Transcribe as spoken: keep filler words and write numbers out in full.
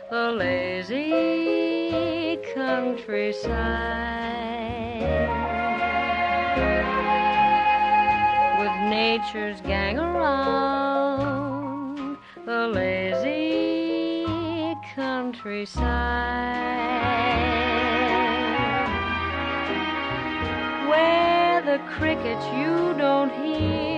the lazy countryside, with nature's gang around, the lazy countryside, where the crickets you don't hear